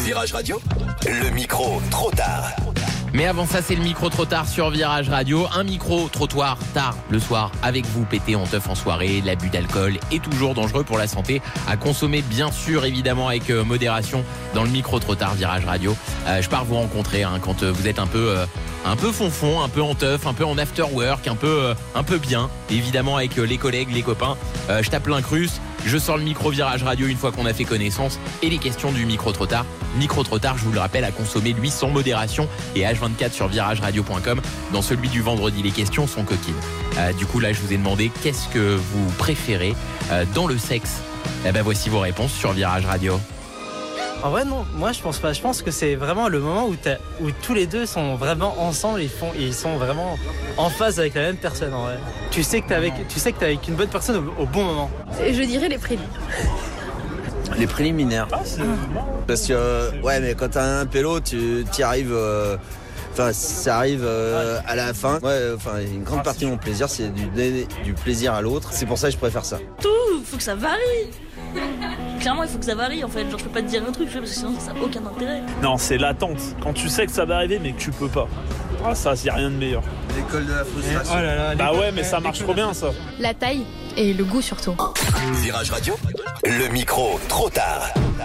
Virage Radio, le micro trop tard. Mais avant ça, c'est le micro trop tard sur Virage Radio. Un micro trottoir tard le soir avec vous, pété en teuf en soirée. L'abus d'alcool est toujours dangereux pour la santé. À consommer, bien sûr, évidemment, avec modération dans le micro trop tard Virage Radio. Je pars vous rencontrer quand vous êtes un peu fonfon, un peu en teuf, un peu en after work, un peu bien. Évidemment, avec les collègues, les copains. Je tape l'incruste. Je sors le micro Virage Radio une fois qu'on a fait connaissance et les questions du micro trop tard. Micro trop tard, je vous le rappelle, à consommer lui sans modération et H24 sur virageradio.com. Dans celui du vendredi, les questions sont coquines. Du coup, là, je vous ai demandé qu'est-ce que vous préférez dans le sexe. Eh ben, voici vos réponses sur Virage Radio. En vrai, non, moi je pense pas. Je pense que c'est vraiment le moment où tous les deux sont vraiment ensemble, ils sont vraiment en phase avec la même personne en vrai. Tu sais que t'es avec une bonne personne au bon moment. Je dirais les prélims. Les préliminaires. Parce que, ouais, mais quand t'as un pélo, tu y arrives. Enfin, ça arrive à la fin. Ouais, enfin, une grande partie de mon plaisir, c'est de donner du plaisir à l'autre. C'est pour ça que je préfère ça. Tout, faut que ça varie. Clairement, il faut que ça varie en fait. Genre, je peux pas te dire un truc, parce que sinon ça n'a aucun intérêt. Non, c'est l'attente. Quand tu sais que ça va arriver, mais que tu peux pas. Ah, ça, y a rien de meilleur. L'école de la frustration. Oh là là, Bah ouais, mais ça marche trop bien ça. La taille et le goût surtout. Virage Radio, le micro trop tard.